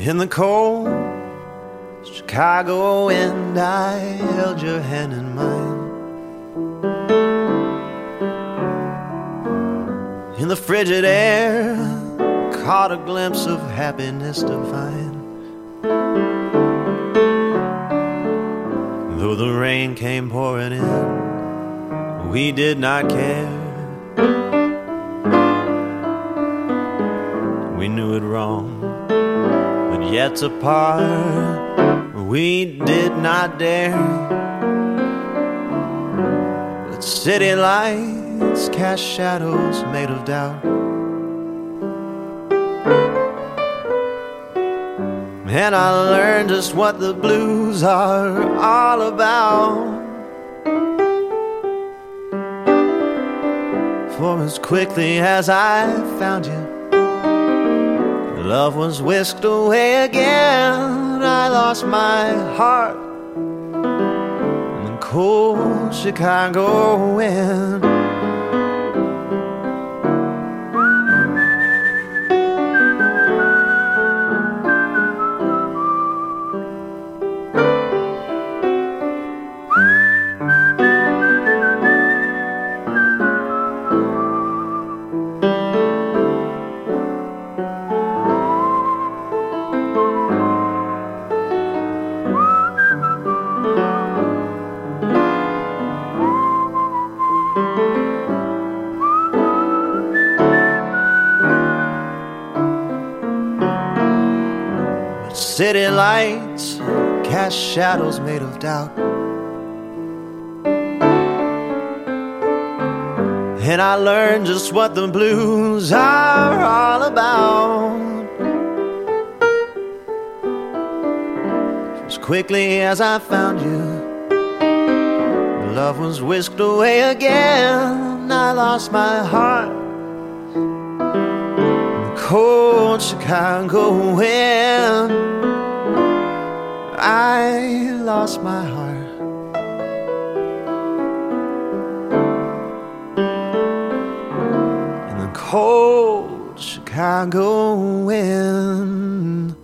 In the cold Chicago wind, I held your hand in mine. In the frigid air, caught a glimpse of happiness divine. Though the rain came pouring in, we did not care. We knew it wrong, but yet apart, we did not dare. But city lights cast shadows made of doubt, and I learned just what the blues are all about. For as quickly as I found you, love was whisked away again. I lost my heart in the cold Chicago wind. City lights cast shadows made of doubt, and I learned just what the blues are all about. As quickly as I found you, love was whisked away again. I lost my heart, cold Chicago wind. I lost my heart in the cold Chicago wind.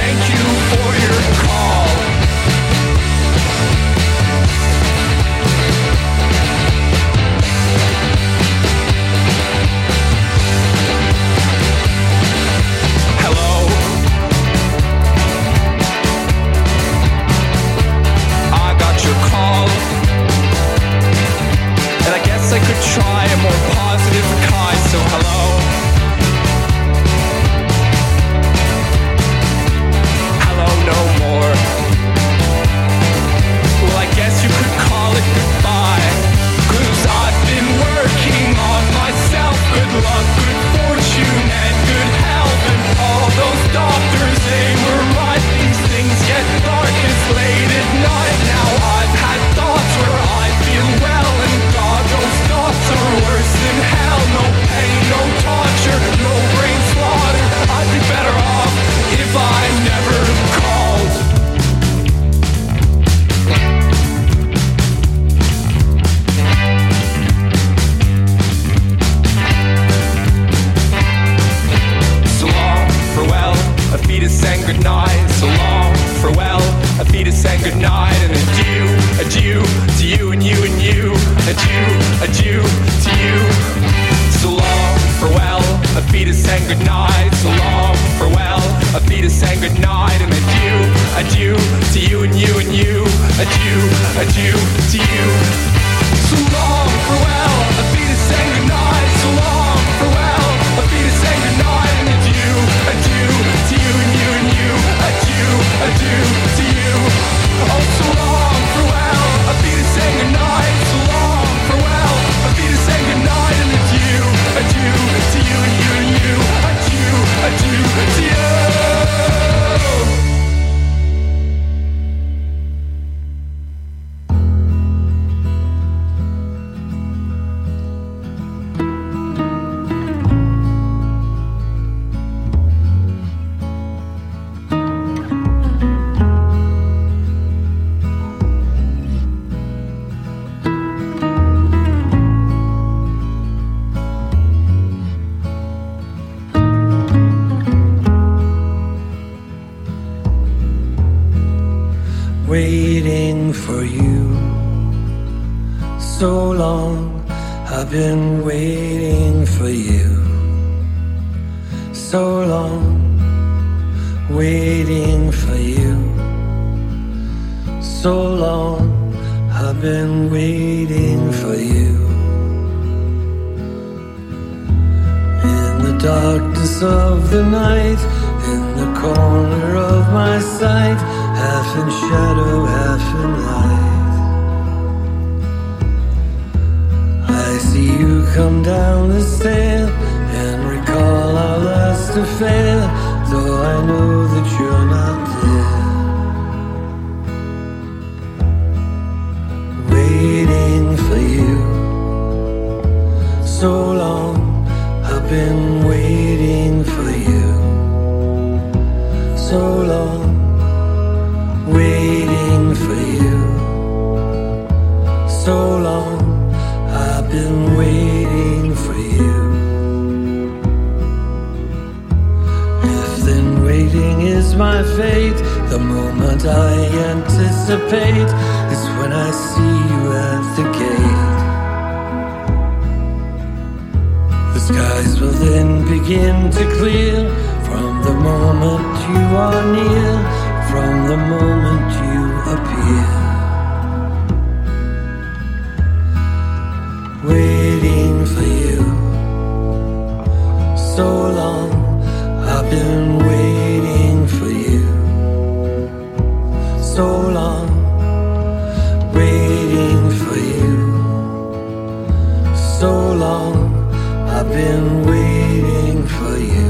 thank you for your call. Hello. I got your call. And I guess I could try a more positive kind, so hello. Hello, no more. Well, I guess you could call it goodbye, 'cause I've been working on myself. Good luck, good fortune, and good health. And all those doctors, they were right. These things get darkest late at night. Now I've had thoughts where I feel well, and God, those thoughts are worse than hell. No pain, no torture, no brain slaughter. I'd be better off if I never called. So long, farewell, a fetus and good night. So long, farewell, a fetus and good night. And adieu, adieu to you and you and you. Adieu, adieu to you. So long, farewell, a fetus and good night. So long, farewell, a fetus and good night. And adieu, adieu to you and you and you. Adieu, adieu to you. So long, farewell, a fetus and good night. So long, farewell, a fetus and good night. And adieu, adieu to you and you and you. Adieu, adieu to you. Oh, so long, farewell, a fetus and good night. So long, farewell, a fetus and good night. And adieu, adieu to you and you and you. Adieu, adieu to you. Waiting for you so long, I've been waiting for you so long, waiting for you so long, I've been waiting for you. In the darkness of the night, in the corner of my sight, half in shadow, half in light, I see you come down the stair and recall our last affair, though I know that you're not there. Waiting for you so long, I've been waiting for you so long, waiting for you so long, I've been waiting for you. If then waiting is my fate, the moment I anticipate is when I see you at the gate. The skies will then begin to clear from the moment you are near, from the moment you appear. Waiting for you so long, I've been waiting for you so long, waiting for you so long, I've been waiting for you.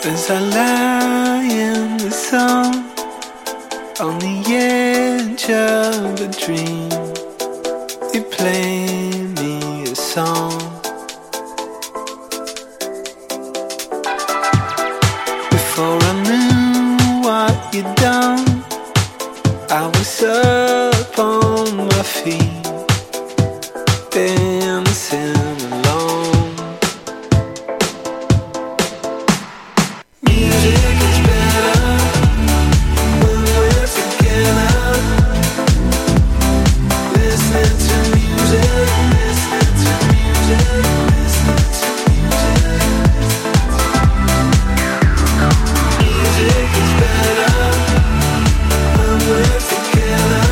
As I lie in the sun on the edge of a dream, you play me a song. Before I knew what you'd done, I was up on my feet, dancing alone. Music is better when we're together. Listening to music, listening to music, listening to music. Music is better when we're together.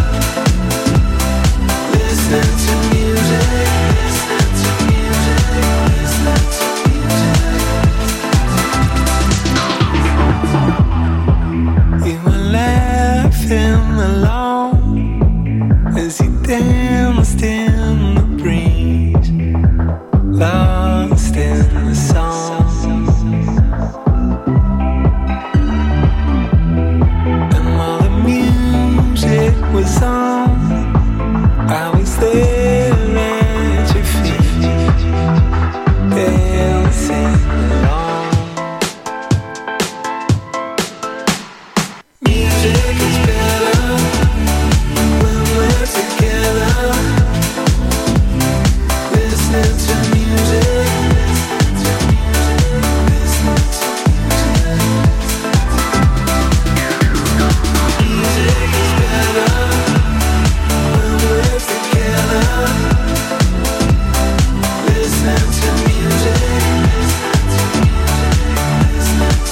Listening to music, listening to music, listening to music. You were laughing along as you danced in the breeze, lost in the song. And while the music was on, I was there at your feet, dancing along. Music is better when we're together. Listening to music, listening to music. Music is better when we're together. Listening to music, listening to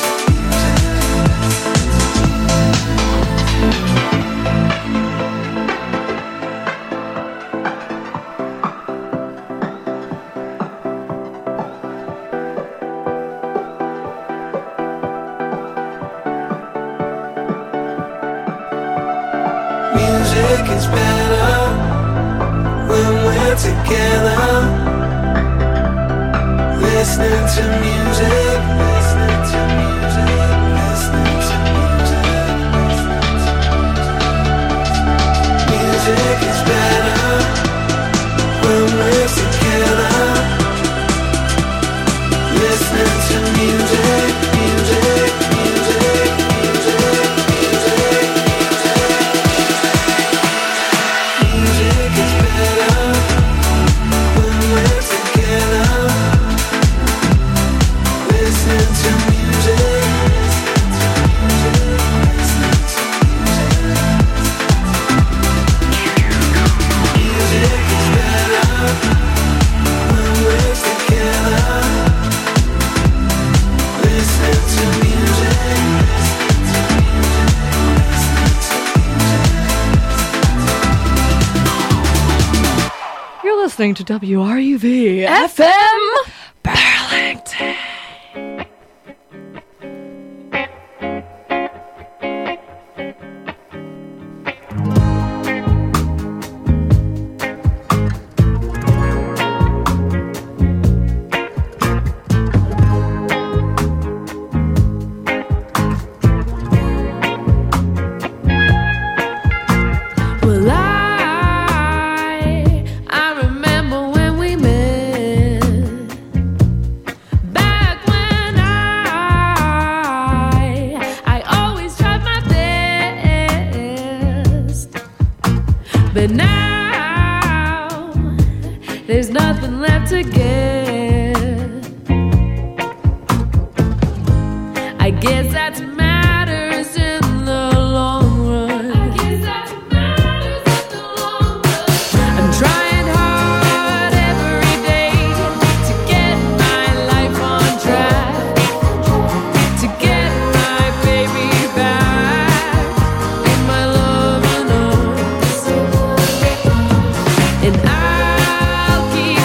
music is better when we're together. Listening to music, listening to music, listening to music. Music is better when we're together. Listening to music, music, music, music, music. Music is better when we're together. Listening to music, listening to music. Music is better when we're together. Listening to music, You're listening to WRUV FM Burlington. Well, I remember when we met. Back when I always tried my best. But now there's nothing left to get. I guess that's matters in the long run. I'm trying hard every day to get my life on track, to get my baby back in my loving arms. And I'll keep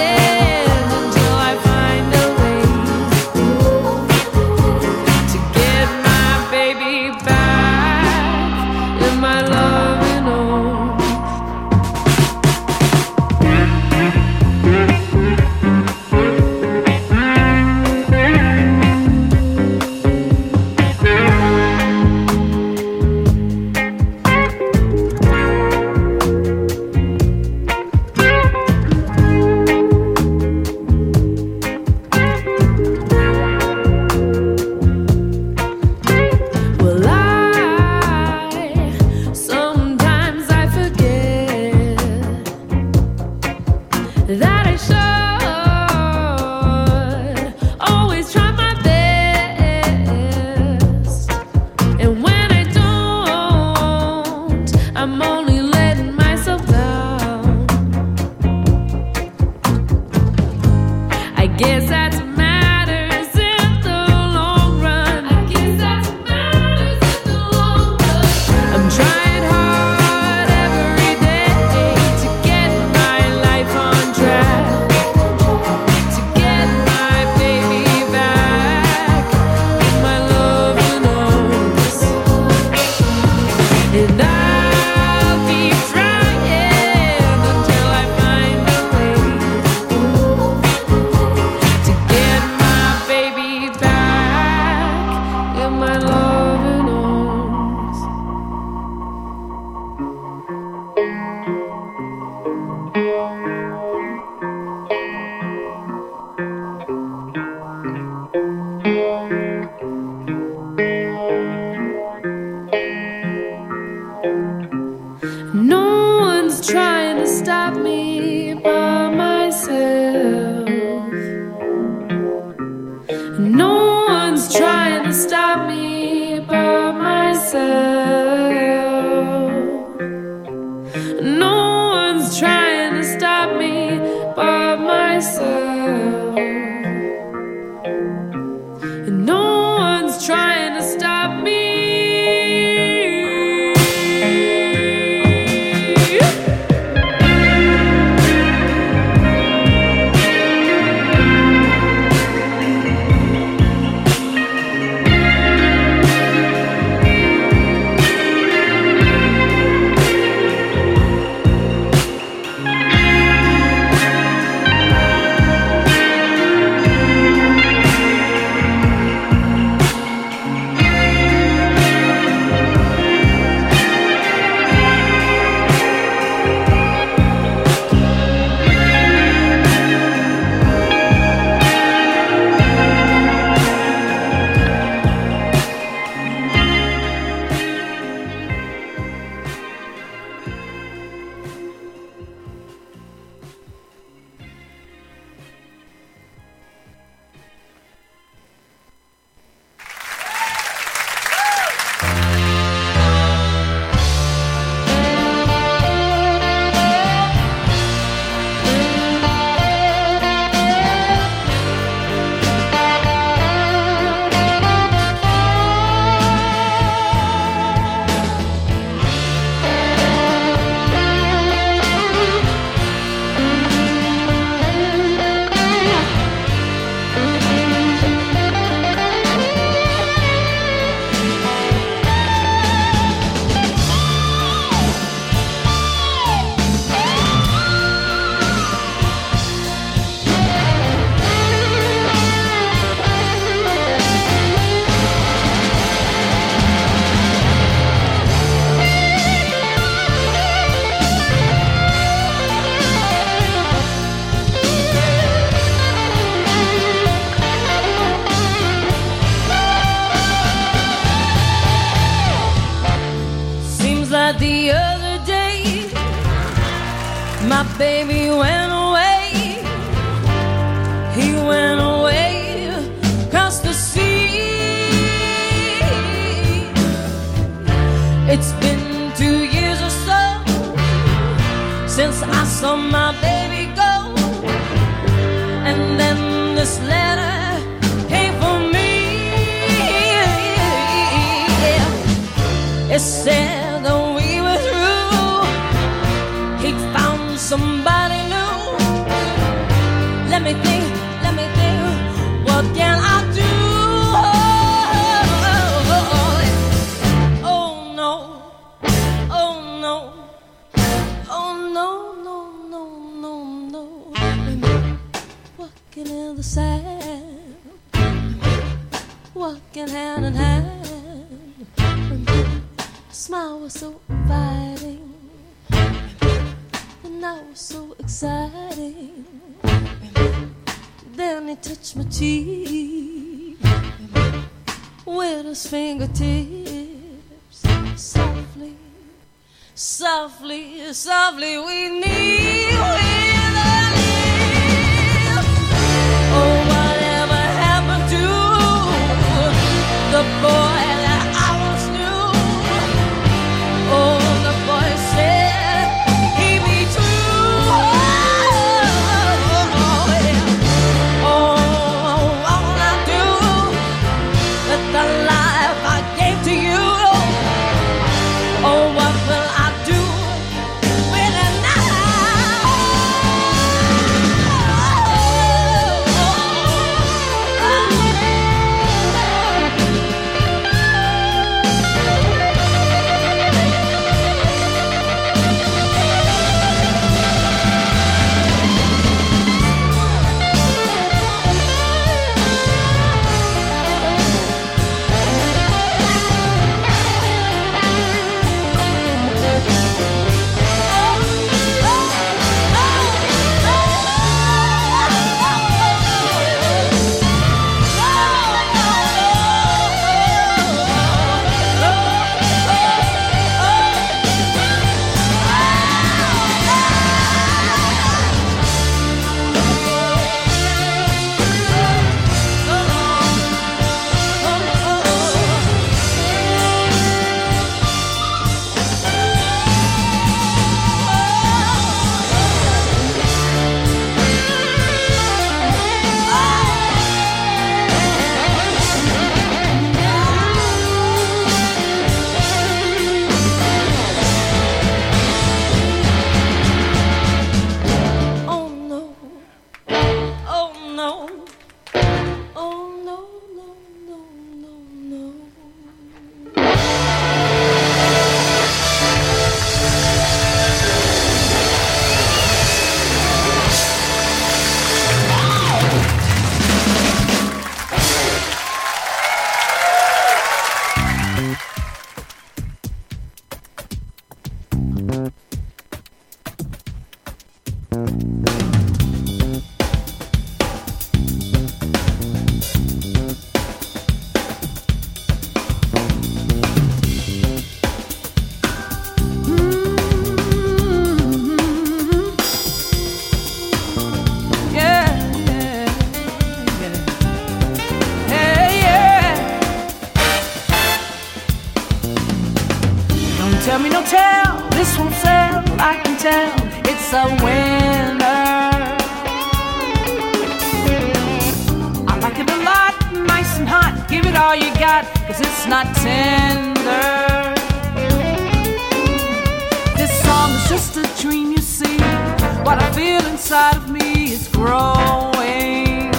trying until I find a way to get trying to stop me by myself. No one's trying to stop me by myself. No one's trying to stop me by myself. And no one's trying to stop me. The other day, my baby went away. He went away across the sea. It's been 2 years or so since I saw my baby go. And then this letter came for me. It said somebody new. Let me think, what can I do? Oh no, oh no, oh no, no, no, no, no. Walking in the sand, walking hand in hand. Smile was so inviting. Now was so exciting. Then he touched my cheek with his fingertips. Softly, softly, softly we knew with a lips. Oh, whatever happened to the boy that I once knew? Oh, the boy said the life I gave to you. Oh, what will I do with it now? Tell me no tell, this won't sell, I can tell, it's a winner. I like it a lot, nice and hot, give it all you got, cause it's not tender. This song is just a dream, you see, what I feel inside of me is growing.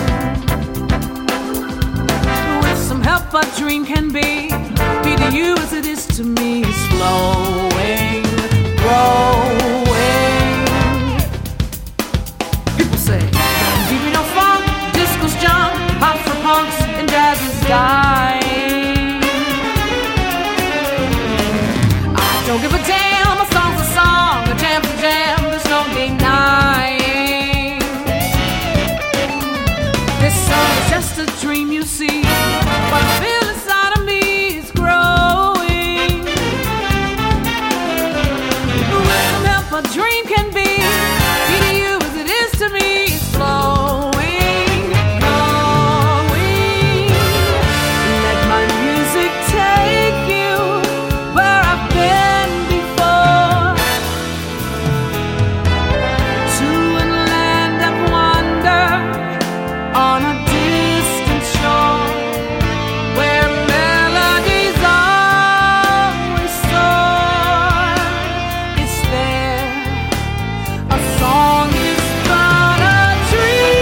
With some help a dream can be to you as it is to me, is flowing, growing. People say, give me no funk, disco's junk, pop for punks, and jazz is dying. I don't give a damn, a song's a song, a jam's a jam, there's no denying. This song is just a dream, you see, but I feel inside of me is growing. With some help a dream can be to you as it is to me, it's flowing, flowing. Let my music take you where I've been before, to a land of wonder on a distant shore, where melodies always soar. It's there, a song is but a dream.